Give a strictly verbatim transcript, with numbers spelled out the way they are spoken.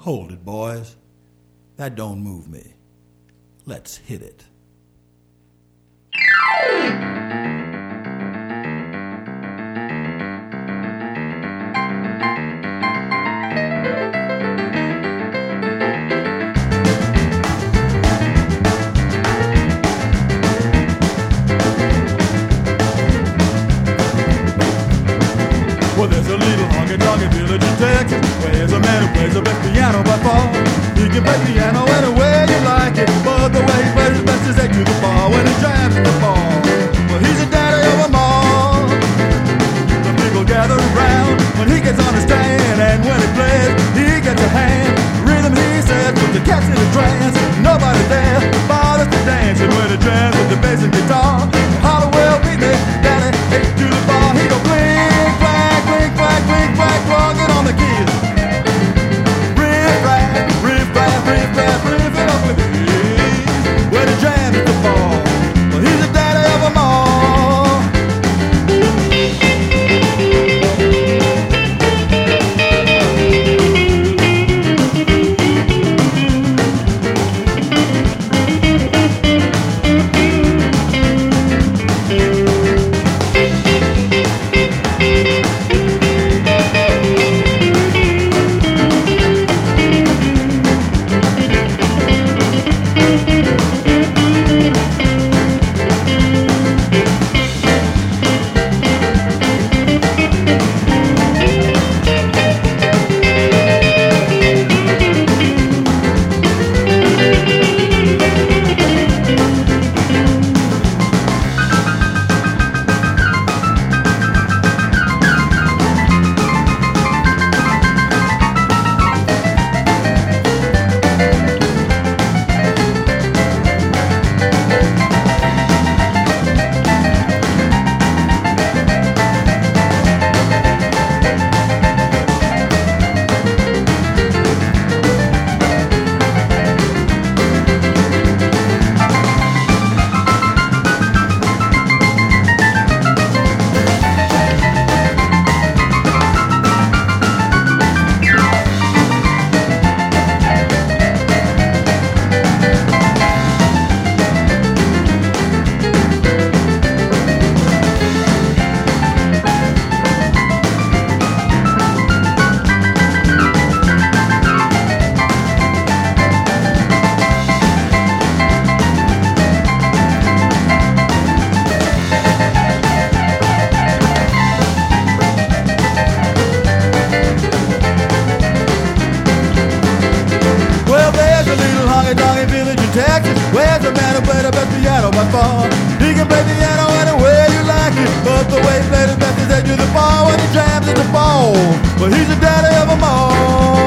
Hold it, boys. That don't move me. Let's hit it. Well, there's a little honky-tonky village in Texas where there's a man who plays the best piano by far. He can play piano any way you like it, but the way he plays it best is head to the bar when he jams at the bar. Well, he's the daddy of them all. The people gather around when he gets on the stand, and when he plays, he gets a hand. Rhythm, he says, puts the cats in a trance. Nobody there bothers to dance, and when he jams with the bass and guitar, holler, well, beat me, daddy, head to the bar. He go blink, flag, blink, flag, blink, flag, plugging on the keys. Riff, rap, riff, rap, riff, rap, riff it up with ease. When he jams at the bar, well, he's the daddy of them all. honky-tonky village in Texas. Where's the man who played the best piano by far? He can play piano any way you like it, but the way he plays the best is that you're the bar when he jams at the ball. But he's the daddy of them all.